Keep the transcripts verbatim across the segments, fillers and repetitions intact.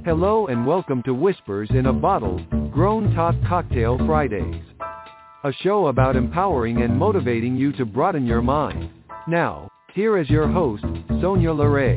Hello and welcome to Whispers in a Bottle, Grown Talk Cocktail Fridays. A show about empowering and motivating you to broaden your mind. Now, here is your host, Sonia LeRae.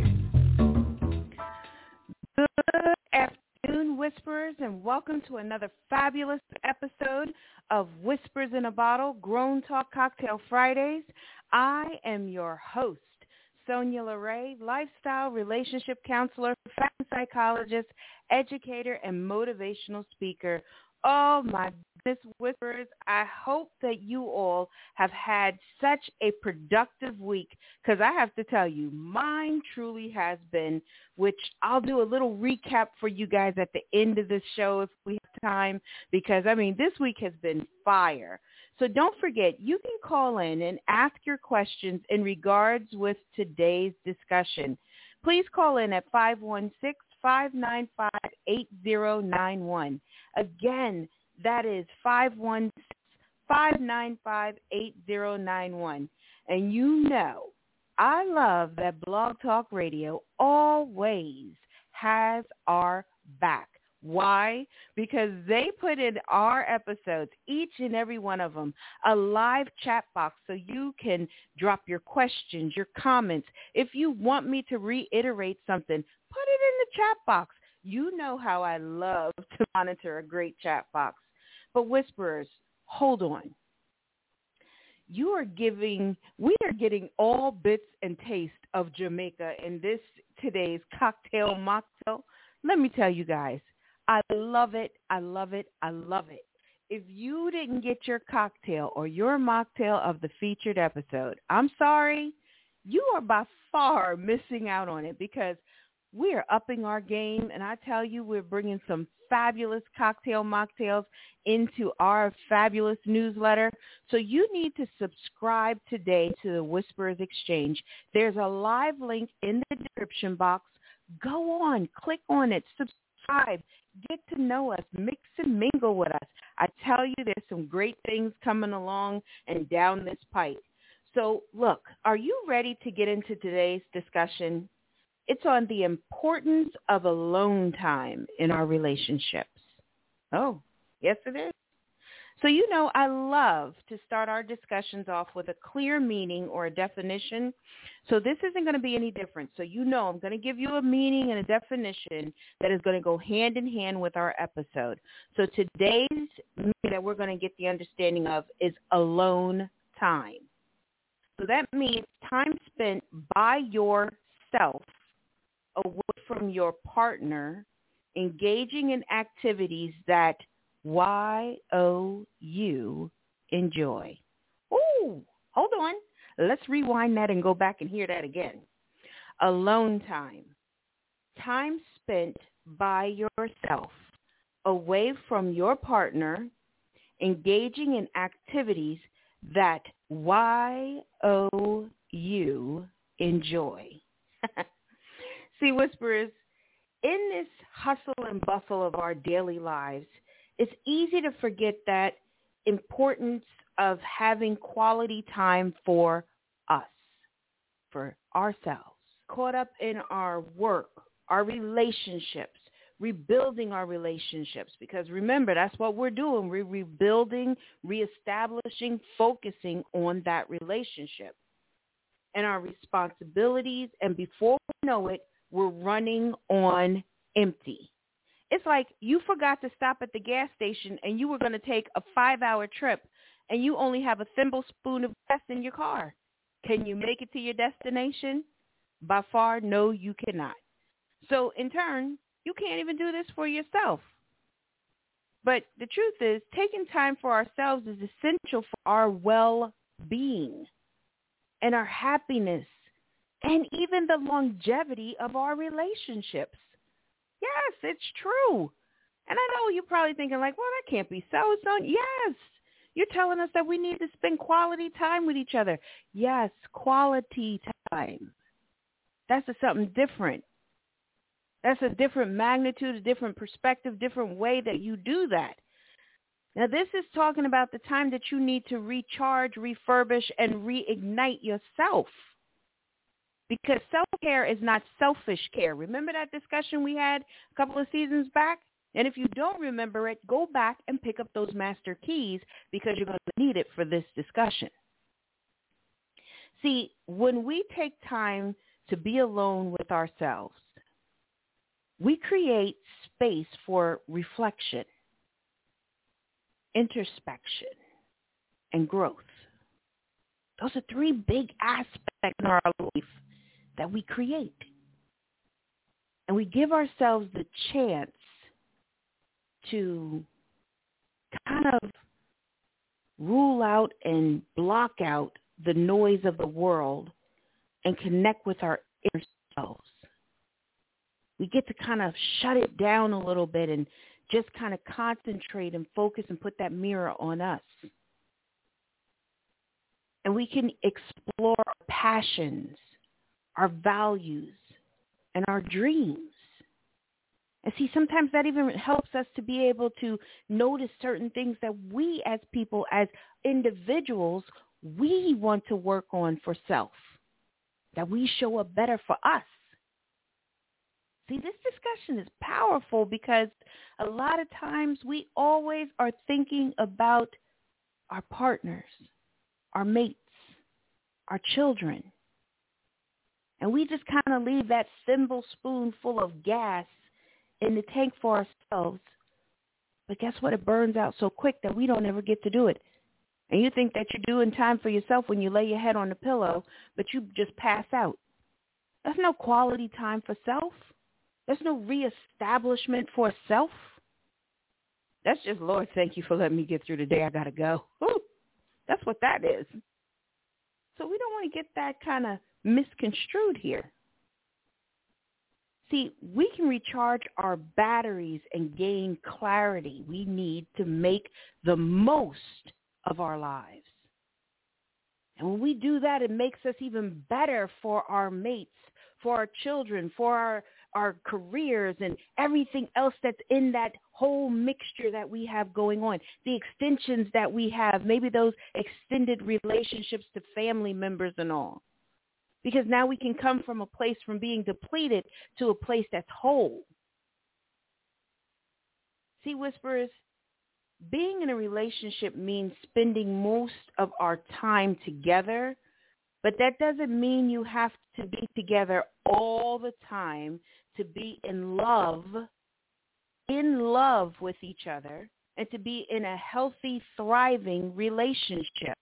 Good afternoon, Whisperers, and welcome to another fabulous episode of Whispers in a Bottle, Grown Talk Cocktail Fridays. I am your host, Sonia LeRae, lifestyle relationship counselor, family psychologist, educator, and motivational speaker. Oh my goodness, Whisperers, I hope that you all have had such a productive week, because I have to tell you, mine truly has been, which I'll do a little recap for you guys at the end of the show if we have time, because, I mean, this week has been fire. So don't forget, you can call in and ask your questions in regards with today's discussion. Please call in at five one six, five nine five, eight zero nine one. Again, that is five one six, five nine five, eight zero nine one. And you know, I love that Blog Talk Radio always has our back. Why? Because they put in our episodes, each and every one of them, a live chat box so you can drop your questions, your comments. If you want me to reiterate something, put it in the chat box. You know how I love to monitor a great chat box. But Whisperers, hold on. You are giving, we are getting all bits and taste of Jamaica in this today's cocktail mocktail. Let me tell you guys, I love it. I love it. I love it. If you didn't get your cocktail or your mocktail of the featured episode, I'm sorry. You are by far missing out on it, because we are upping our game. And I tell you, we're bringing some fabulous cocktail mocktails into our fabulous newsletter. So you need to subscribe today to the Whisperers Exchange. There's a live link in the description box. Go on, click on it, subscribe. Get to know us, mix and mingle with us. I tell you, there's some great things coming along and down this pipe. So look, are you ready to get into today's discussion? It's on the importance of alone time in our relationships. Oh, yes it is. So you know, I love to start our discussions off with a clear meaning or a definition. So this isn't going to be any different. So you know, I'm going to give you a meaning and a definition that is going to go hand in hand with our episode. So today's meaning that we're going to get the understanding of is alone time. So that means time spent by yourself, away from your partner, engaging in activities that Y O U enjoy. Ooh, hold on. Let's rewind that and go back and hear that again. Alone time. Time spent by yourself, away from your partner, engaging in activities that Y O U enjoy. See, Whisperers, in this hustle and bustle of our daily lives, it's easy to forget that importance of having quality time for us, for ourselves, caught up in our work, our relationships, rebuilding our relationships. Because remember, that's what we're doing. We're rebuilding, reestablishing, focusing on that relationship and our responsibilities. And before we know it, we're running on empty. It's like you forgot to stop at the gas station and you were going to take a five-hour trip and you only have a thimble spoon of gas in your car. Can you make it to your destination? By far, no, you cannot. So in turn, you can't even do this for yourself. But the truth is, taking time for ourselves is essential for our well-being and our happiness and even the longevity of our relationships. Yes, it's true. And I know you're probably thinking like, well, that can't be so. So yes, you're telling us that we need to spend quality time with each other. Yes, quality time. That's a something different. That's a different magnitude, a different perspective, different way that you do that. Now, this is talking about the time that you need to recharge, refurbish, and reignite yourself. because self-care is not selfish care. Remember that discussion we had a couple of seasons back? And if you don't remember it, go back and pick up those master keys because you're going to need it for this discussion. See, when we take time to be alone with ourselves, we create space for reflection, introspection, and growth. Those are three big aspects in our life that we create. And we give ourselves the chance to kind of rule out and block out the noise of the world and connect with our inner selves. We get to kind of shut it down a little bit and just kind of concentrate and focus and put that mirror on us. And we can explore our passions, our values, and our dreams. And see, sometimes that even helps us to be able to notice certain things that we as people, as individuals, we want to work on for self, that we show up better for us. See, this discussion is powerful because a lot of times we always are thinking about our partners, our mates, our children. And we just kind of leave that thimble spoon full of gas in the tank for ourselves. But guess what? It burns out so quick that we don't ever get to do it. And you think that you're doing time for yourself when you lay your head on the pillow, but you just pass out. That's no quality time for self. There's no reestablishment for self. That's just, Lord, thank you for letting me get through the day. I got to go. Whew. That's what that is. So we don't want to get that kind of misconstrued here. See, we can recharge our batteries and gain clarity we need to make the most of our lives. And when we do that, it makes us even better for our mates, for our children, for our, our careers, and everything else that's in that whole mixture that we have going on, the extensions that we have, maybe those extended relationships to family members and all. Because now we can come from a place from being depleted to a place that's whole. See, Whisperers, being in a relationship means spending most of our time together, but that doesn't mean you have to be together all the time to be in love, in love with each other, and to be in a healthy, thriving relationship.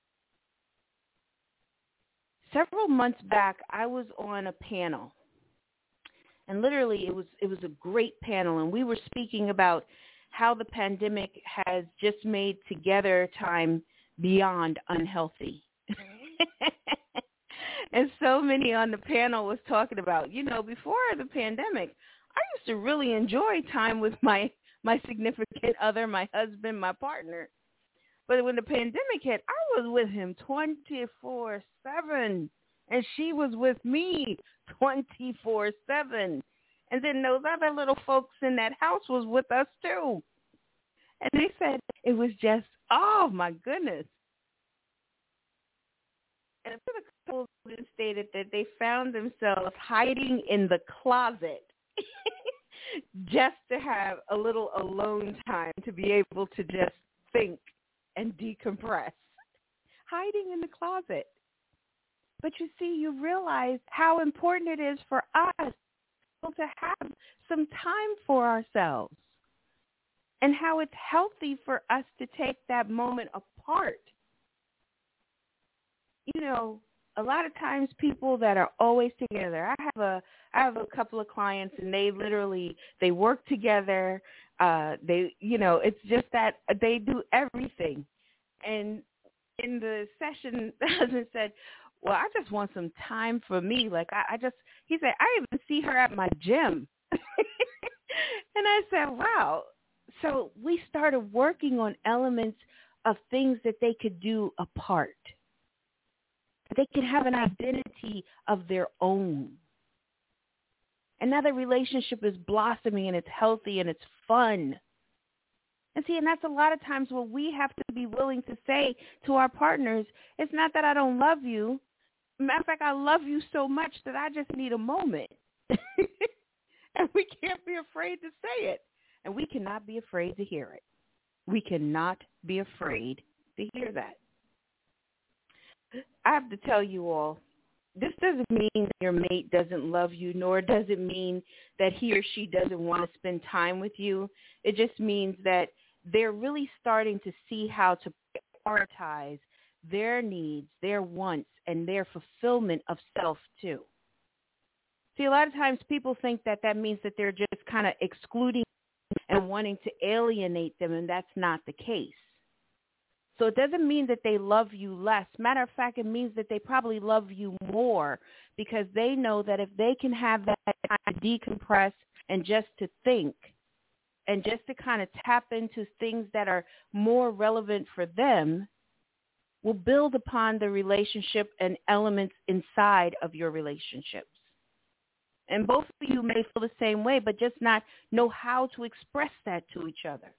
Several months back, I was on a panel, and literally it was it was a great panel, and we were speaking about how the pandemic has just made together time beyond unhealthy. And so many on the panel was talking about, you know, before the pandemic, I used to really enjoy time with my, my significant other, my husband, my partner. But when the pandemic hit, I was with him twenty-four seven, and she was with me twenty-four seven. And then those other little folks in that house was with us too. And they said it was just, oh, my goodness. And another couple stated that they found themselves hiding in the closet just to have a little alone time to be able to just think and decompress. Hiding in the closet. But you see, you realize how important it is for us to have some time for ourselves and how it's healthy for us to take that moment apart. You know, a lot of times people that are always together, I have a I have a couple of clients, and they literally, they work together. Uh, they, you know, it's just that they do everything. And in the session, the husband said, well, I just want some time for me. Like, I, I just, he said, I even see her at my gym. And I said, wow. So we started working on elements of things that they could do apart. They can have an identity of their own. And now the relationship is blossoming, and it's healthy, and it's fun. And see, and that's a lot of times what we have to be willing to say to our partners. It's not that I don't love you. Matter of fact, I love you so much that I just need a moment. And we can't be afraid to say it. And we cannot be afraid to hear it. We cannot be afraid to hear that. I have to tell you all, this doesn't mean that your mate doesn't love you, nor does it mean that he or she doesn't want to spend time with you. It just means that they're really starting to see how to prioritize their needs, their wants, and their fulfillment of self, too. See, a lot of times people think that that means that they're just kind of excluding and wanting to alienate them, and that's not the case. So it doesn't mean that they love you less. Matter of fact, it means that they probably love you more because they know that if they can have that time to decompress and just to think and just to kind of tap into things that are more relevant for them, will build upon the relationship and elements inside of your relationships. And both of you may feel the same way, but just not know how to express that to each other.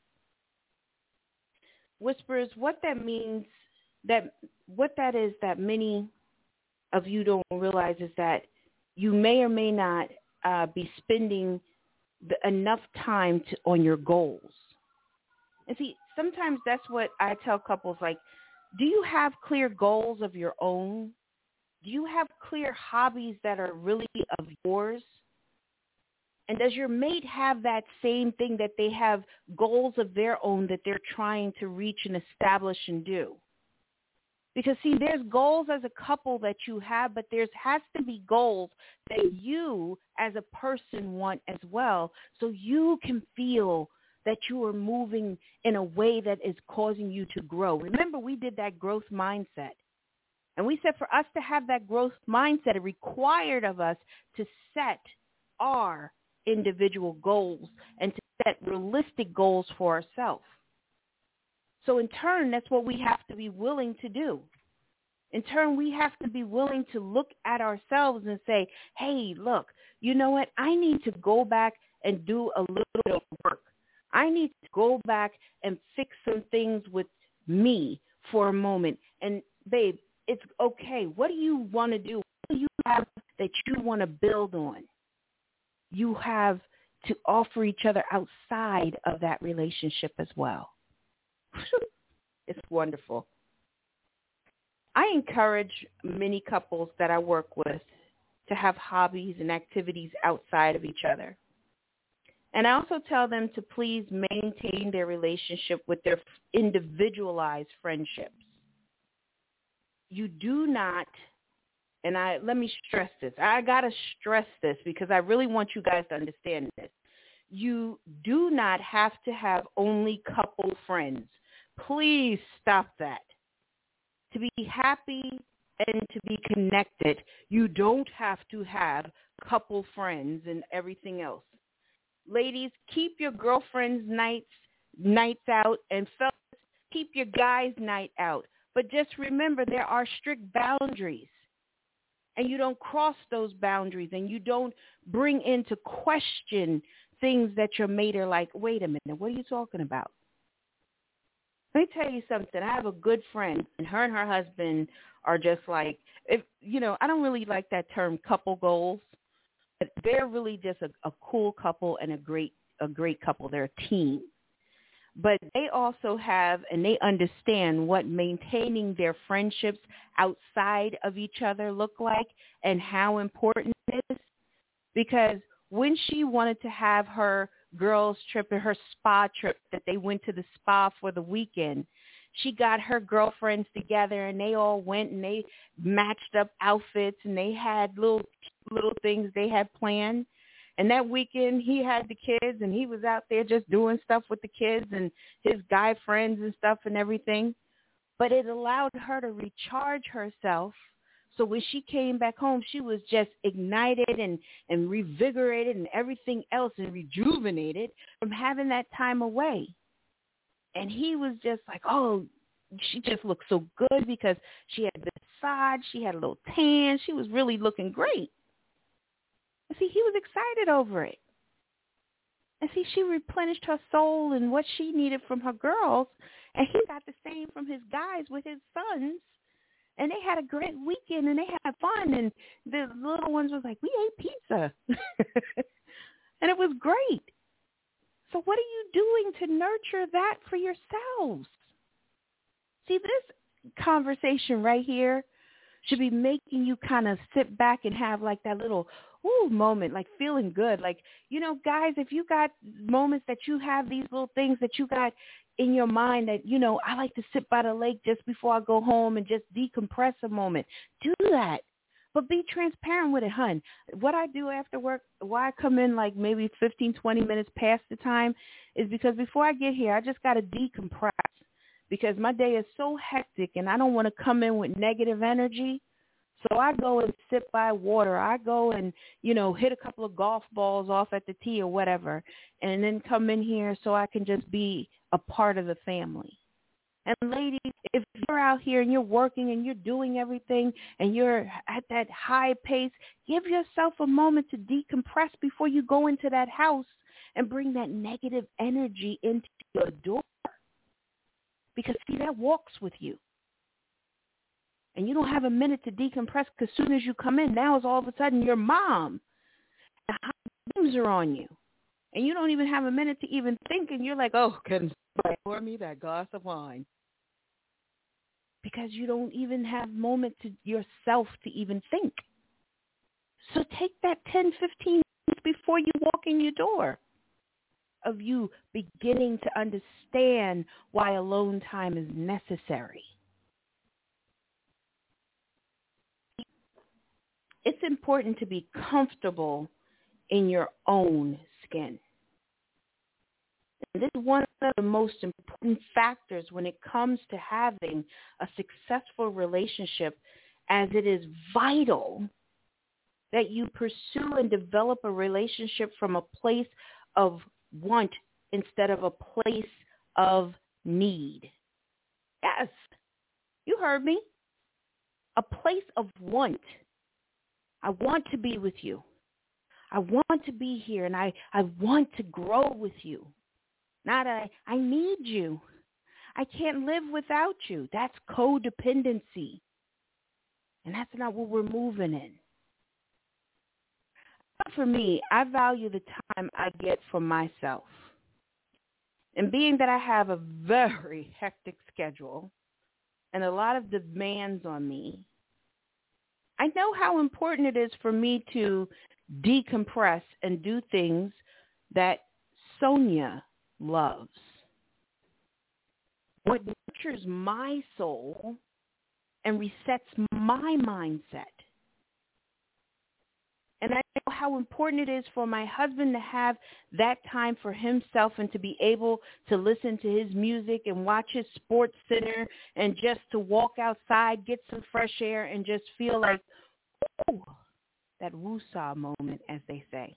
Whisperers, what that means, that what that is that many of you don't realize is that you may or may not uh, be spending the, enough time to, on your goals. And see, sometimes that's what I tell couples, like, do you have clear goals of your own? Do you have clear hobbies that are really of yours? And does your mate have that same thing, that they have goals of their own that they're trying to reach and establish and do? Because, see, there's goals as a couple that you have, but there has to be goals that you as a person want as well, so you can feel that you are moving in a way that is causing you to grow. Remember, we did that growth mindset. And we said for us to have that growth mindset, it required of us to set our individual goals and to set realistic goals for ourselves. So in turn, that's what we have to be willing to do. In turn, we have to be willing to look at ourselves and say, hey, look, you know what? I need to go back and do a little bit of work. I need to go back and fix some things with me for a moment. And, babe, it's okay. What do you want to do? What do you have that you want to build on? You have to offer each other outside of that relationship as well. It's wonderful. I encourage many couples that I work with to have hobbies and activities outside of each other. And I also tell them to please maintain their relationship with their individualized friendships. You do not, and I let me stress this. I got to stress this because I really want you guys to understand this. You do not have to have only couple friends. Please stop that. To be happy and to be connected, you don't have to have couple friends and everything else. Ladies, keep your girlfriends' nights nights out, and fellas, keep your guys' night out. But just remember, there are strict boundaries, and you don't cross those boundaries, and you don't bring into question things that your mate are like, wait a minute, what are you talking about? Let me tell you something. I have a good friend, and her and her husband are just like, if you know, I don't really like that term couple goals. But they're really just a, a cool couple and a great a great couple. They're a team. But they also have, and they understand what maintaining their friendships outside of each other look like and how important it is. Because when she wanted to have her girls' trip and her spa trip that they went to the spa for the weekend, she got her girlfriends together and they all went and they matched up outfits and they had little little things they had planned. And that weekend he had the kids and he was out there just doing stuff with the kids and his guy friends and stuff and everything. But it allowed her to recharge herself. So when she came back home, she was just ignited and, and revigorated and everything else and rejuvenated from having that time away. And he was just like, oh, she just looked so good because she had the massage, she had a little tan, she was really looking great. And see, he was excited over it. And see, she replenished her soul and what she needed from her girls, and he got the same from his guys with his sons. And they had a great weekend, and they had fun. And the little ones was like, we ate pizza. And it was great. So what are you doing to nurture that for yourselves? See, this conversation right here should be making you kind of sit back and have like that little ooh moment, like feeling good. Like, you know, guys, if you got moments that you have these little things that you got in your mind that, you know, I like to sit by the lake just before I go home and just decompress a moment. Do that. But be transparent with it, hun. What I do after work, why I come in like maybe fifteen, twenty minutes past the time is because before I get here, I just got to decompress because my day is so hectic and I don't want to come in with negative energy. So I go and sit by water. I go and, you know, hit a couple of golf balls off at the tee or whatever, and then come in here so I can just be a part of the family. And ladies, if you're out here and you're working and you're doing everything and you're at that high pace, give yourself a moment to decompress before you go into that house and bring that negative energy into your door. Because, see, that walks with you. And you don't have a minute to decompress because as soon as you come in, now it's all of a sudden your mom. The beams are on you. And you don't even have a minute to even think. And you're like, oh, can somebody pour me that glass of wine? Because you don't even have a moment to yourself to even think. So take that ten, fifteen minutes before you walk in your door of you beginning to understand why alone time is necessary. It's important to be comfortable in your own skin. And this is one of the most important factors when it comes to having a successful relationship, as it is vital that you pursue and develop a relationship from a place of want instead of a place of need. Yes, you heard me. A place of want. I want to be with you. I want to be here, and I, I want to grow with you. Not I, I need you. I can't live without you. That's codependency. And that's not what we're moving in. But for me, I value the time I get for myself. And being that I have a very hectic schedule and a lot of demands on me, I know how important it is for me to decompress and do things that Sonia loves. What nurtures my soul and resets my mindset. And I know how important it is for my husband to have that time for himself and to be able to listen to his music and watch his sports center and just to walk outside, get some fresh air, and just feel like, ooh, that woosah moment, as they say.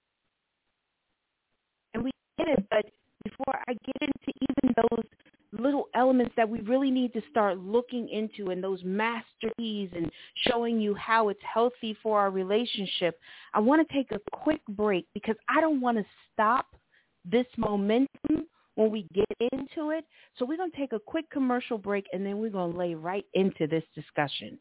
And we get it, but before I get into even those little elements that we really need to start looking into and those master keys and showing you how it's healthy for our relationship, I want to take a quick break because I don't want to stop this momentum when we get into it. So we're going to take a quick commercial break and then we're going to lay right into this discussion.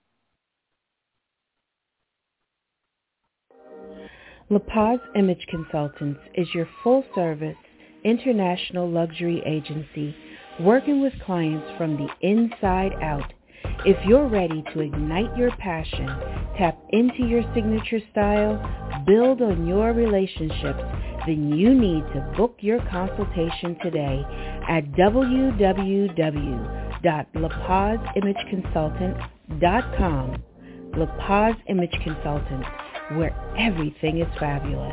La Paz Image Consultants is your full-service international luxury agency working with clients from the inside out. If you're ready to ignite your passion, tap into your signature style, build on your relationships, then you need to book your consultation today at w w w dot la paz image consultant dot com. La Paz Image Consultants, where everything is fabulous.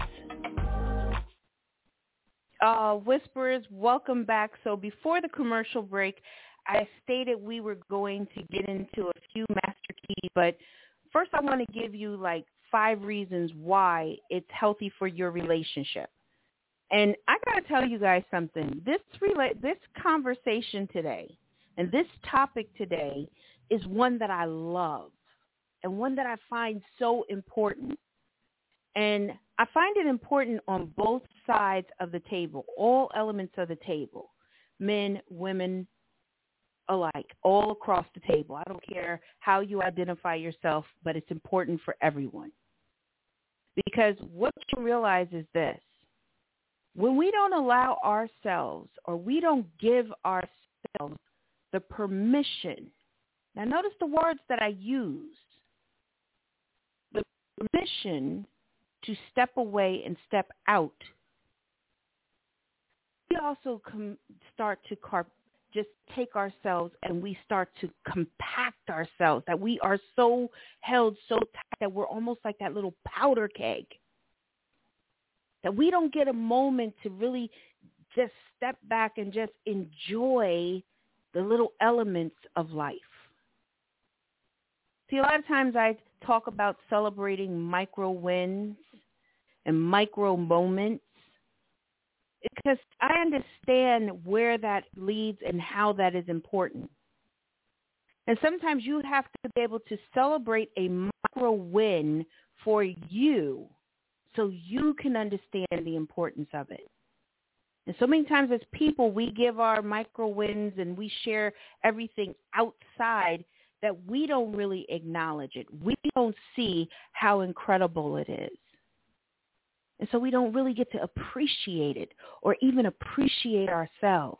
Uh, Whisperers, welcome back. So before the commercial break, I stated we were going to get into a few master keys, but first I want to give you like five reasons why it's healthy for your relationship. And I got to tell you guys something. This rela- this conversation today and this topic today is one that I love and one that I find so important. And I find it important on both sides of the table, all elements of the table, men, women, alike, all across the table. I don't care how you identify yourself, but it's important for everyone. Because what you realize is this. When we don't allow ourselves or we don't give ourselves the permission, now notice the words that I use, the permission to step away and step out, we also com- start to carp- just take ourselves and we start to compact ourselves, that we are so held so tight that we're almost like that little powder keg, that we don't get a moment to really just step back and just enjoy the little elements of life. See, a lot of times I talk about celebrating micro wins and micro moments because I understand where that leads and how that is important. And sometimes you have to be able to celebrate a micro win for you so you can understand the importance of it. And so many times as people, we give our micro wins and we share everything outside that we don't really acknowledge it. We don't see how incredible it is. And so we don't really get to appreciate it or even appreciate ourselves.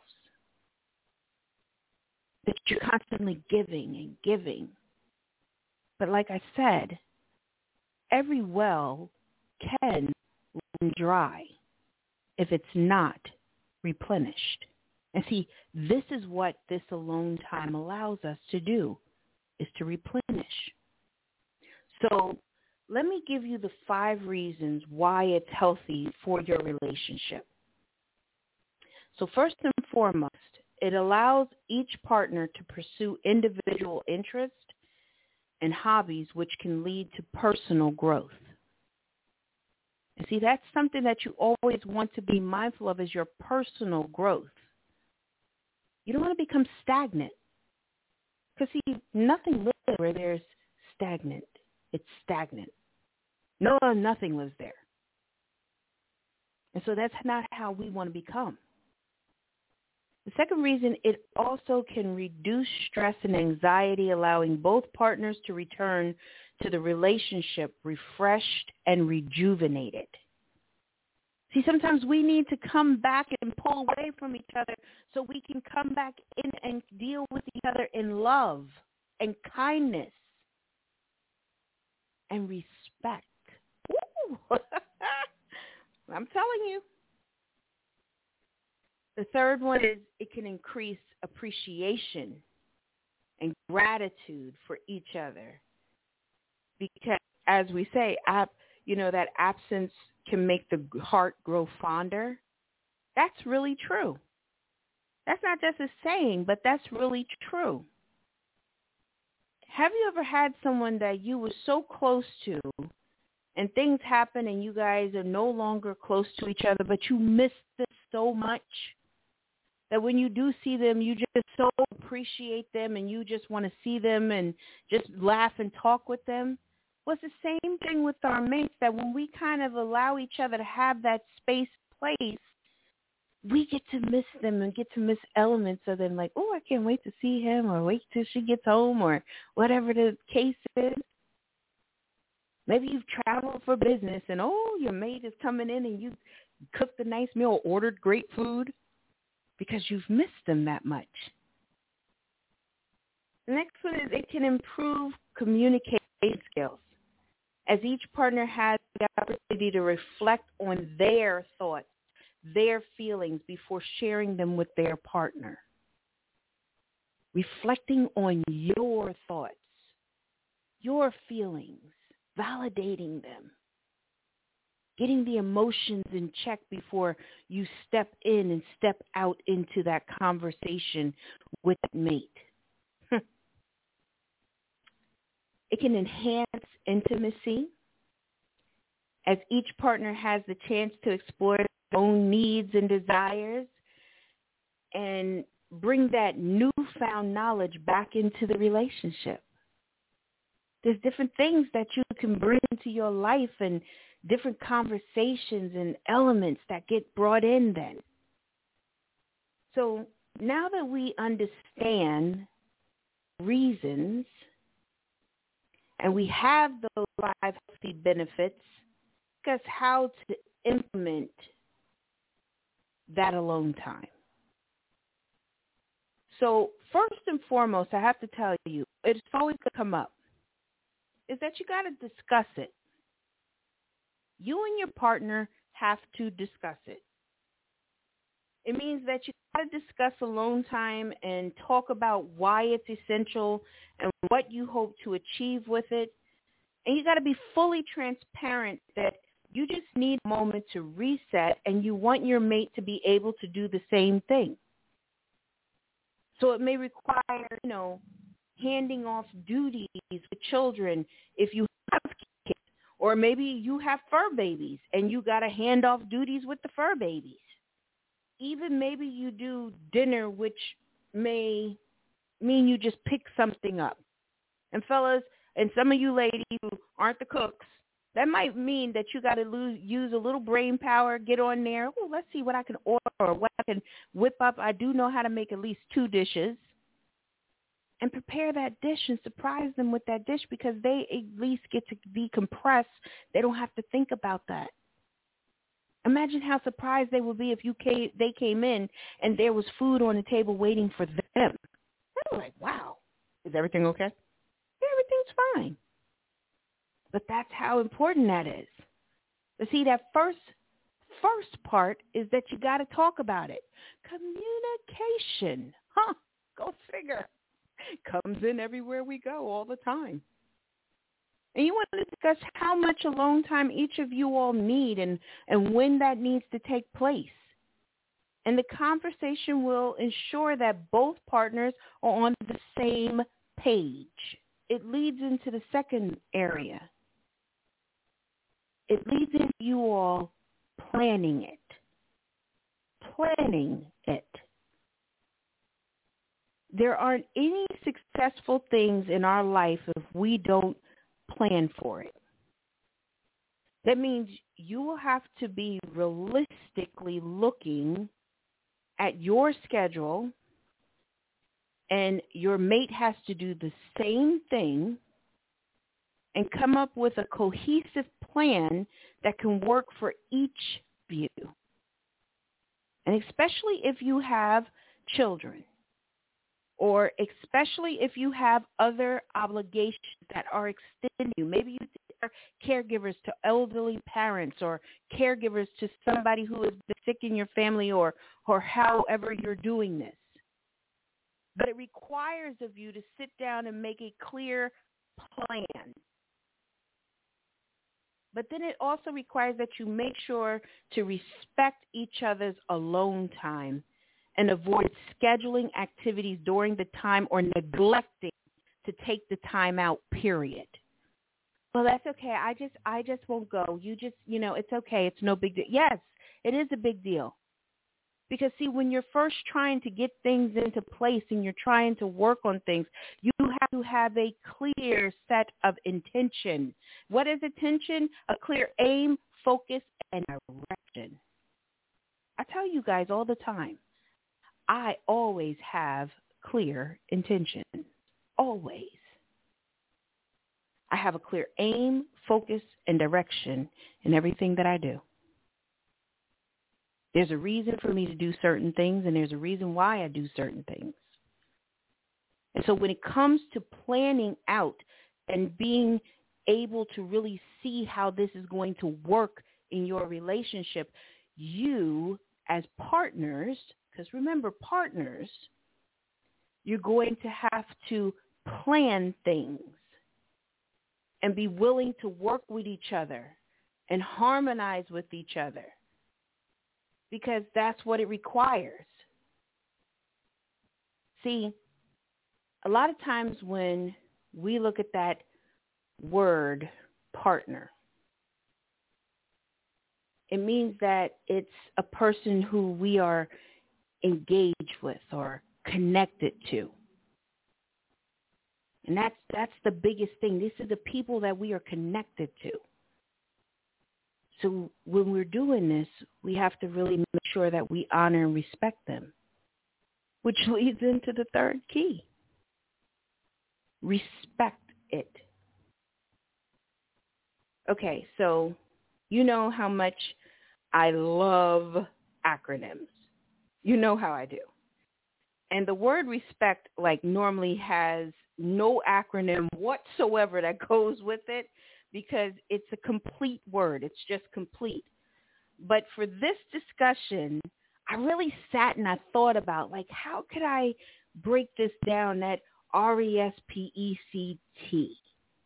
That you're constantly giving and giving. But like I said, every well can run dry if it's not replenished. And see, this is what this alone time allows us to do, is to replenish. So let me give you the five reasons why it's healthy for your relationship. So first and foremost, it allows each partner to pursue individual interests and hobbies which can lead to personal growth. And see, that's something that you always want to be mindful of, is your personal growth. You don't want to become stagnant. Because, see, nothing lives where there's stagnant. It's stagnant. No, nothing lives there. And so that's not how we want to become. The second reason, it also can reduce stress and anxiety, allowing both partners to return to the relationship refreshed and rejuvenated. See, sometimes we need to come back and pull away from each other so we can come back in and deal with each other in love and kindness and respect. Ooh. I'm telling you. The third one is it can increase appreciation and gratitude for each other. Because, as we say, ab, you know, that absence can make the heart grow fonder. That's really true. That's not just a saying, but that's really true. Have you ever had someone that you were so close to and things happen and you guys are no longer close to each other, but you miss them so much that when you do see them, you just so appreciate them and you just want to see them and just laugh and talk with them? Well, it's the same thing with our mates, that when we kind of allow each other to have that space, place, we get to miss them and get to miss elements of them, like, oh, I can't wait to see him, or wait till she gets home, or whatever the case is. Maybe you've traveled for business and, oh, your mate is coming in and you cooked a nice meal, ordered great food because you've missed them that much. The next one is it can improve communication skills, as each partner has the opportunity to reflect on their thoughts, their feelings before sharing them with their partner. Reflecting on your thoughts, your feelings, validating them, getting the emotions in check before you step in and step out into that conversation with that mate. It can enhance intimacy, as each partner has the chance to explore their own needs and desires and bring that newfound knowledge back into the relationship. There's different things that you can bring into your life and different conversations and elements that get brought in then. So now that we understand reasons and we have those five healthy benefits, discuss how to implement that alone time. So first and foremost, I have to tell you, it's always going to come up, is that you got to discuss it. You and your partner have to discuss it. It means that you got to discuss alone time and talk about why it's essential and what you hope to achieve with it. And you got to be fully transparent that you just need a moment to reset and you want your mate to be able to do the same thing. So it may require, you know, handing off duties with children if you have kids. Or maybe you have fur babies and you got to hand off duties with the fur babies. Even maybe you do dinner, which may mean you just pick something up. And fellas, and some of you ladies who aren't the cooks, that might mean that you got to lose, use a little brain power, get on there. Oh, let's see what I can order or what I can whip up. I do know how to make at least two dishes. And prepare that dish and surprise them with that dish because they at least get to decompress. They don't have to think about that. Imagine how surprised they would be if you came, they came in and there was food on the table waiting for them. They're like, wow, is everything okay? Everything's fine. But that's how important that is. But see, that first first part is that you got to talk about it. Communication. Huh, go figure. Comes in everywhere we go all the time. And you want to discuss how much alone time each of you all need and, and when that needs to take place. And the conversation will ensure that both partners are on the same page. It leads into the second area. It leads into you all planning it. Planning it. There aren't any successful things in our life if we don't plan for it. That means you will have to be realistically looking at your schedule, and your mate has to do the same thing and come up with a cohesive plan that can work for each of you. And especially if you have children, or especially if you have other obligations that are extending you. Maybe you are caregivers to elderly parents or caregivers to somebody who is sick in your family or, or however you're doing this. But it requires of you to sit down and make a clear plan. But then it also requires that you make sure to respect each other's alone time and avoid scheduling activities during the time or neglecting to take the time out, period. Well, that's okay. I just I just won't go. You just, you know, it's okay. It's no big deal. Yes, it is a big deal. Because, see, when you're first trying to get things into place and you're trying to work on things, you have to have a clear set of intention. What is intention? A clear aim, focus, and direction. I tell you guys all the time, I always have clear intention. Always. I have a clear aim, focus, and direction in everything that I do. There's a reason for me to do certain things, and there's a reason why I do certain things. And so when it comes to planning out and being able to really see how this is going to work in your relationship, you as partners, because remember, partners, you're going to have to plan things and be willing to work with each other and harmonize with each other. Because that's what it requires. See, a lot of times when we look at that word partner, it means that it's a person who we are engaged with or connected to. And that's that's the biggest thing. These are the people that we are connected to. So when we're doing this, we have to really make sure that we honor and respect them. which leads into the third key. Respect it. Okay, so you know how much I love acronyms. You know how I do. And the word respect, like, normally has no acronym whatsoever that goes with it because it's a complete word. It's just complete. But for this discussion, I really sat and I thought about, like, how could I break this down, that R E S P E C T?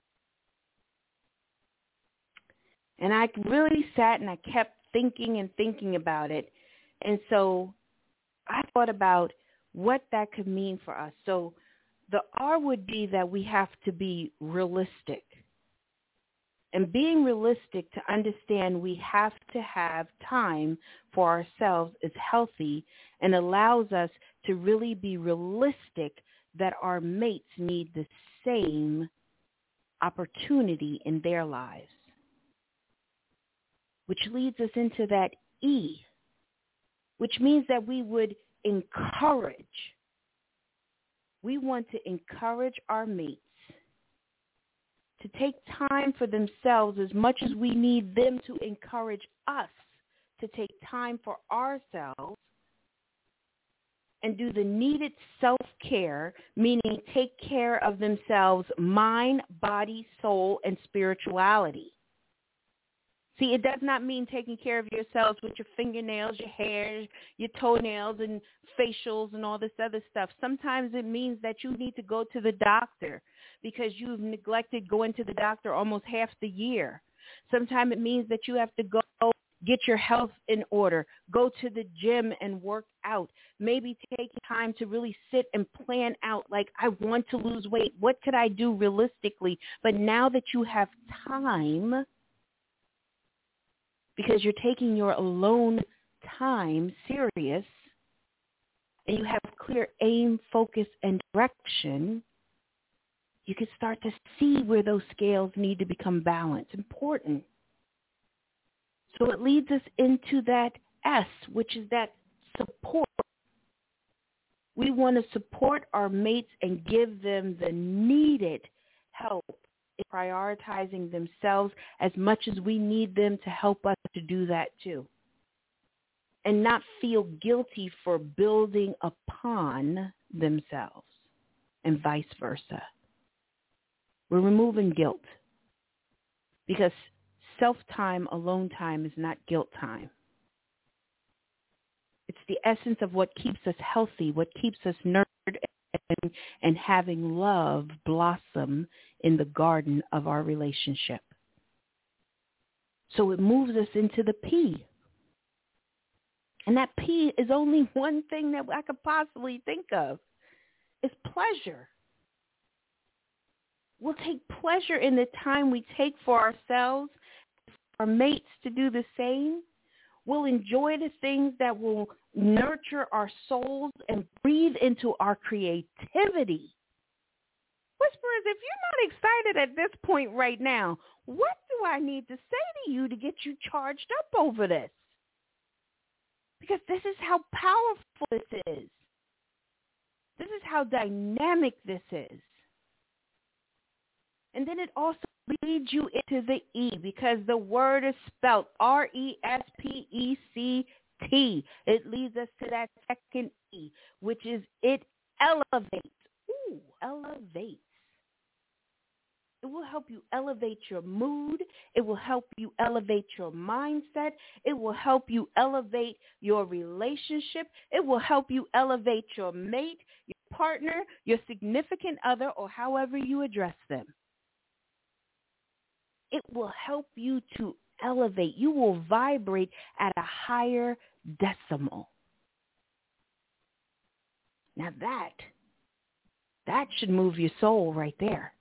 And I really sat and I kept thinking and thinking about it. And so I thought about what that could mean for us. So the R would be that we have to be realistic. And being realistic to understand we have to have time for ourselves is healthy and allows us to really be realistic that our mates need the same opportunity in their lives. Which leads us into that E, which means that we would encourage. We want to encourage our mates to take time for themselves as much as we need them to encourage us to take time for ourselves and do the needed self-care, meaning take care of themselves, mind, body, soul, and spirituality. See, it does not mean taking care of yourselves with your fingernails, your hair, your toenails, and facials and all this other stuff. Sometimes it means that you need to go to the doctor because you've neglected going to the doctor almost half the year. Sometimes it means that you have to go get your health in order, go to the gym and work out, maybe take time to really sit and plan out, like, I want to lose weight. What could I do realistically? But now that you have time, because you're taking your alone time serious and you have clear aim, focus, and direction, you can start to see where those scales need to become balanced. Important. So it leads us into that S, which is that support. We want to support our mates and give them the needed help in prioritizing themselves as much as we need them to help us to do that too. And not feel guilty for building upon themselves and vice versa. We're removing guilt because self-time, alone time is not guilt time. It's the essence of what keeps us healthy, what keeps us nurtured and, and having love blossom in the garden of our relationship. So it moves us into the P. And that P is only one thing that I could possibly think of. It's pleasure. We'll take pleasure in the time we take for ourselves, for our mates to do the same. We'll enjoy the things that will nurture our souls and breathe into our creativity. Whisperers, if you're not excited at this point right now, what do I need to say to you to get you charged up over this? Because this is how powerful this is. This is how dynamic this is. And then it also leads you into the E because the word is spelled R E S P E C T. It leads us to that second E, which is it elevates. Ooh, elevates. It will help you elevate your mood. It will help you elevate your mindset. It will help you elevate your relationship. It will help you elevate your mate, your partner, your significant other, or however you address them. It will help you to elevate. You will vibrate at a higher decimal. Now that, that should move your soul right there.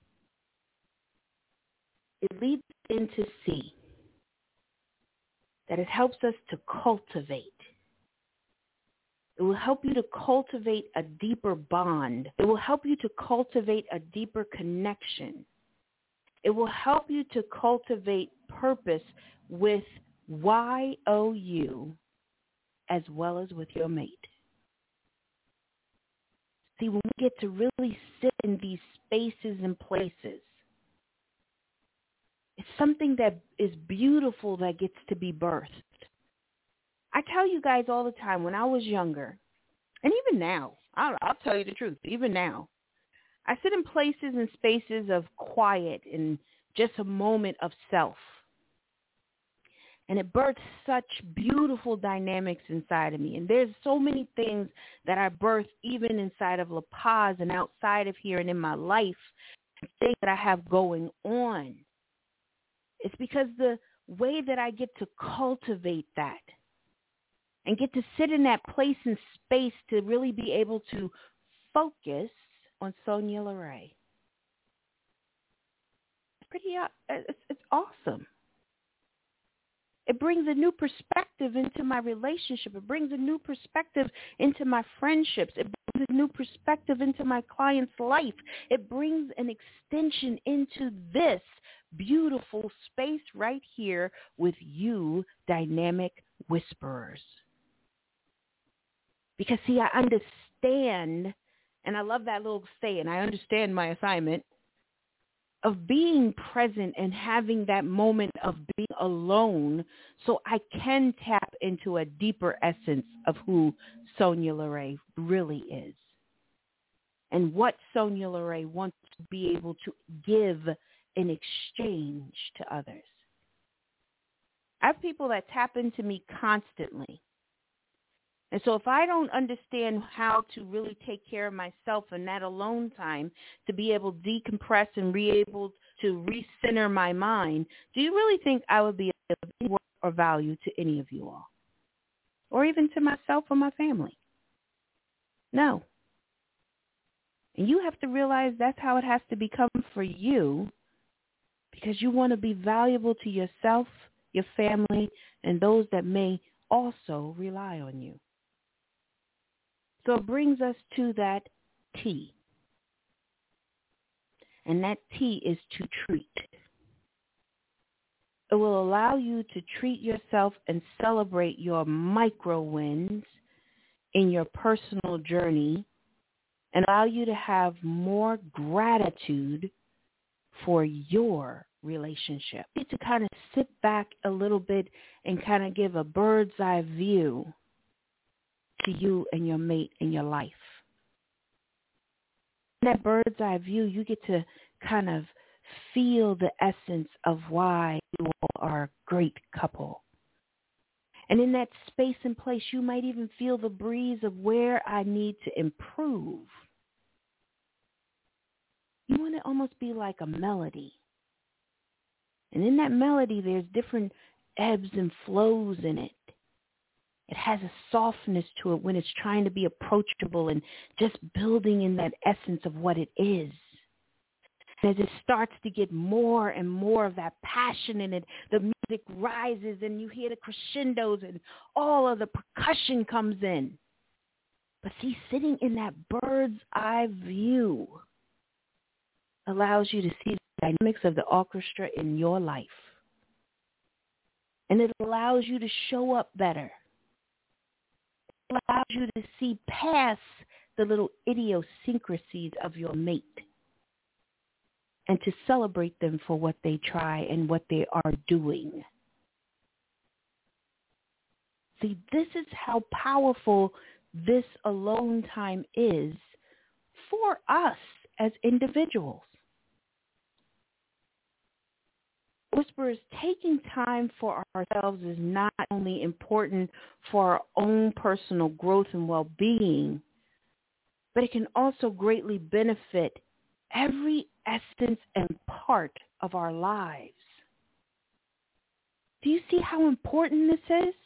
It leads into C, that it helps us to cultivate. It will help you to cultivate a deeper bond. It will help you to cultivate a deeper connection. It will help you to cultivate purpose with Y O U as well as with your mate. See, when we get to really sit in these spaces and places, it's something that is beautiful that gets to be birthed. I tell you guys all the time, when I was younger, and even now, I'll, I'll tell you the truth, even now, I sit in places and spaces of quiet and just a moment of self. And it births such beautiful dynamics inside of me. And there's so many things that I birth even inside of La Paz and outside of here and in my life, things that I have going on. It's because the way that I get to cultivate that and get to sit in that place and space to really be able to focus on Sonia LaRae. It's pretty, uh, it's, it's awesome. It brings a new perspective into my relationship. It brings a new perspective into my friendships. It brings a new perspective into my client's life. It brings an extension into this beautiful space right here with you, dynamic whisperers. Because, see, I understand, and I love that little saying, I understand my assignment of being present and having that moment of being alone so I can tap into a deeper essence of who Sonia LaRae really is and what Sonia LaRae wants to be able to give in exchange to others. I have people that tap into me constantly. And so if I don't understand how to really take care of myself in that alone time to be able to decompress and be able to recenter my mind, do you really think I would be of any worth or value to any of you all? Or even to myself or my family? No. And you have to realize that's how it has to become for you, because you want to be valuable to yourself, your family, and those that may also rely on you. So it brings us to that T. And that T is to treat. It will allow you to treat yourself and celebrate your micro wins in your personal journey and allow you to have more gratitude for your relationship. You need to kind of sit back a little bit and kind of give a bird's eye view to you and your mate in your life. In that bird's eye view, you get to kind of feel the essence of why you all are a great couple. And in that space and place, you might even feel the breeze of where I need to improve. You want to almost be like a melody. And in that melody, there's different ebbs and flows in it. It has a softness to it when it's trying to be approachable and just building in that essence of what it is. As it starts to get more and more of that passion in it, the music rises and you hear the crescendos and all of the percussion comes in. But see, sitting in that bird's eye view allows you to see the dynamics of the orchestra in your life. And it allows you to show up better. It allows you to see past the little idiosyncrasies of your mate and to celebrate them for what they try and what they are doing. See, this is how powerful this alone time is for us as individuals. Whisperers, taking time for ourselves is not only important for our own personal growth and well-being, but it can also greatly benefit every essence and part of our lives. Do you see how important this is?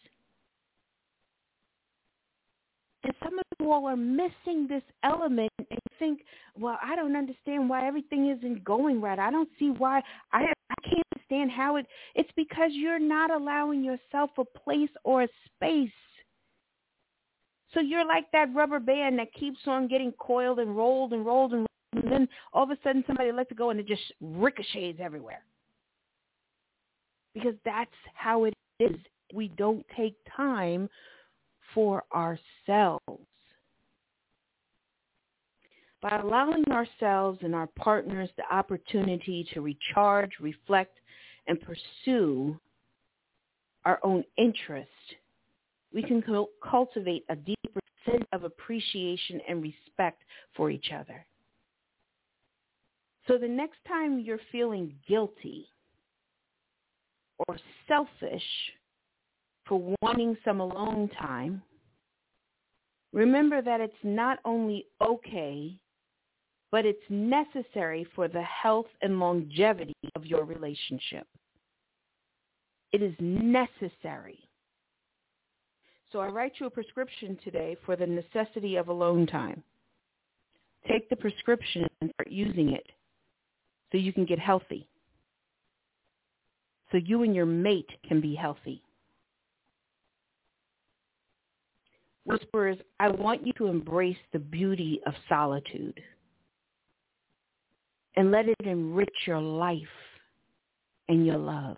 And some of you all are missing this element and think, well, I don't understand why everything isn't going right. I don't see why. I, I can't understand how it, it's because you're not allowing yourself a place or a space. So you're like that rubber band that keeps on getting coiled and rolled and rolled and rolled. And then all of a sudden somebody lets it go and it just ricochets everywhere. Because that's how it is. We don't take time for ourselves. by allowing ourselves and our partners the opportunity to recharge, reflect, and pursue our own interest, we can cu- cultivate a deeper sense of appreciation and respect for each other. So the next time you're feeling guilty or selfish for wanting some alone time, remember that it's not only okay, but it's necessary for the health and longevity of your relationship. It is necessary. So I write you a prescription today for the necessity of alone time. Take the prescription and start using it so you can get healthy, so you and your mate can be healthy. Whisperers, I want you to embrace the beauty of solitude and let it enrich your life and your love.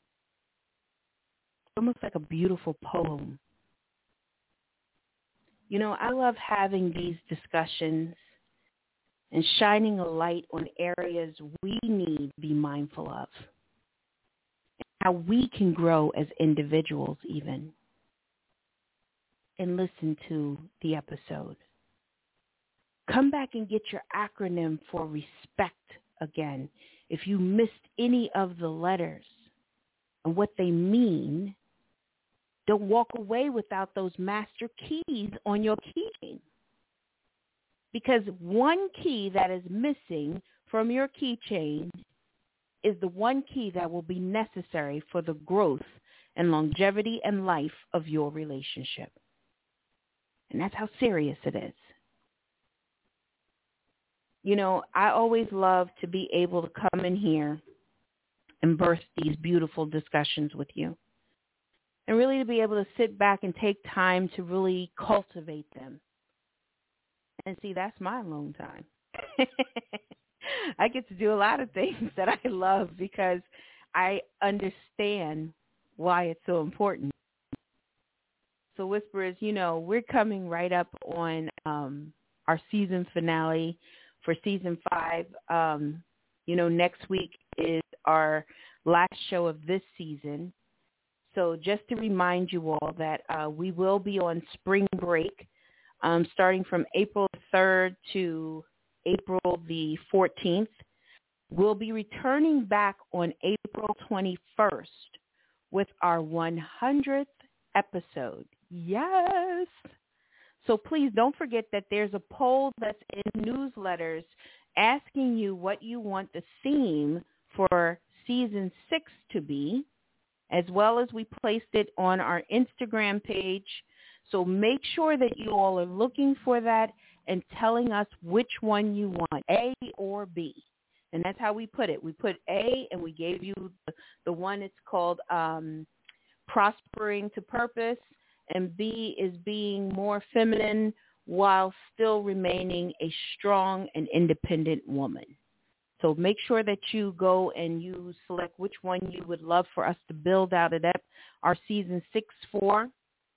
Almost like a beautiful poem. You know, I love having these discussions and shining a light on areas we need to be mindful of, and how we can grow as individuals even. And listen to the episode. Come back and get your acronym for respect again. If you missed any of the letters and what they mean, don't walk away without those master keys on your keychain. Because one key that is missing from your keychain is the one key that will be necessary for the growth and longevity and life of your relationship. And that's how serious it is. You know, I always love to be able to come in here and birth these beautiful discussions with you. And really to be able to sit back and take time to really cultivate them. And see, that's my alone time. I get to do a lot of things that I love because I understand why it's so important. So Whisperers, you know, we're coming right up on um, our season finale for season five. Um, you know, next week is our last show of this season. So just to remind you all that uh, we will be on spring break um, starting from April third to April the fourteenth. We'll be returning back on April twenty-first with our one hundredth episode. Yes. So please don't forget that there's a poll that's in newsletters asking you what you want the theme for season six to be, as well as we placed it on our Instagram page. So make sure that you all are looking for that and telling us which one you want, A or B. And that's how we put it. We put A and we gave you the, the one it's called um, Prospering to Purpose. And B is being more feminine while still remaining a strong and independent woman. So make sure that you go and you select which one you would love for us to build out of that, our season six for.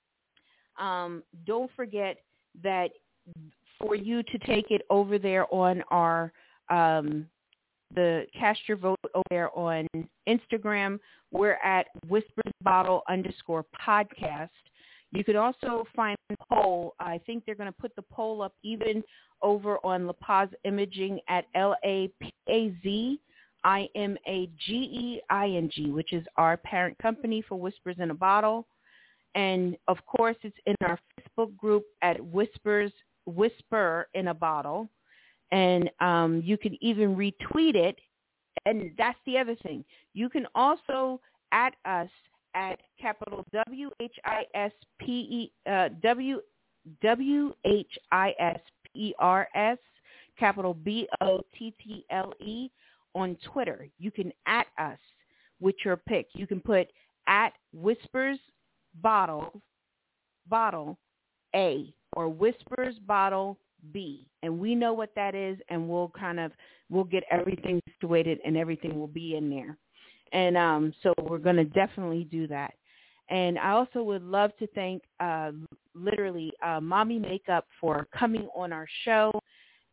Um, don't forget that for you to take it over there on our, um, the cast your vote over there on Instagram, we're at Whispers Bottle underscore podcast. You could also find the poll. I think they're going to put the poll up even over on La Paz Imaging at L A P A Z I M A G E I N G, which is our parent company for Whispers in a Bottle. And, of course, it's in our Facebook group at Whispers, Whisper in a Bottle. And um, you can even retweet it. And that's the other thing. You can also at us at capital W H I S P E uh, W W H I S P E R S capital B O T T L E on Twitter. You can at us with your pick. You can put at Whispers Bottle Bottle A or Whispers Bottle B, and we know what that is, and we'll kind of we'll get everything situated, and everything will be in there. And um, so we're going to definitely do that. And I also would love to thank uh, literally uh, Mommy Makeup for coming on our show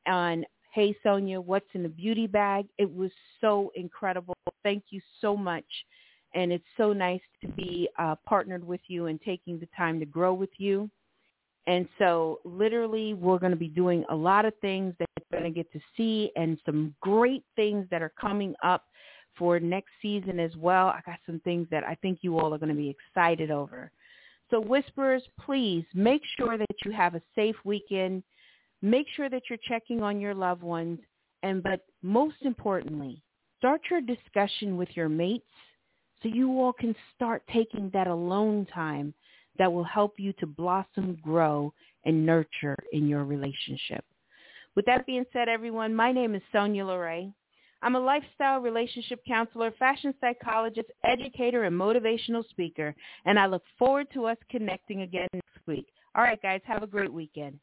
on Hey Sonia, what's in the beauty bag. It was so incredible. Thank you so much. And it's so nice to be uh, partnered with you and taking the time to grow with you. And so literally we're going to be doing a lot of things that you're going to get to see and some great things that are coming up for next season as well. I got some things that I think you all are going to be excited over. So Whisperers, please make sure that you have a safe weekend. Make sure that you're checking on your loved ones. And but most importantly, start your discussion with your mates so you all can start taking that alone time that will help you to blossom, grow, and nurture in your relationship. With that being said, everyone, my name is Sonia LeRae. I'm a lifestyle relationship counselor, fashion psychologist, educator, and motivational speaker, and I look forward to us connecting again next week. All right, guys, have a great weekend.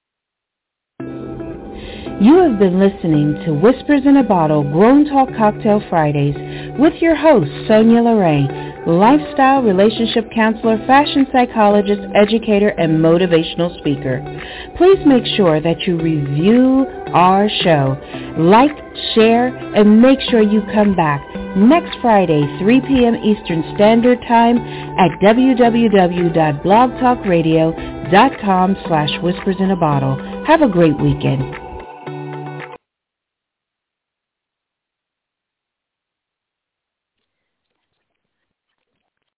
You have been listening to Whispers in a Bottle Grown Talk Cocktail Fridays with your host, Sonia LeRae, lifestyle relationship counselor, fashion psychologist, educator, and motivational speaker. Please make sure that you review our show, like, share, and make sure you come back next Friday, three p.m. Eastern Standard Time at www.blogtalkradio.com slash whispers in a bottle. Have a great weekend.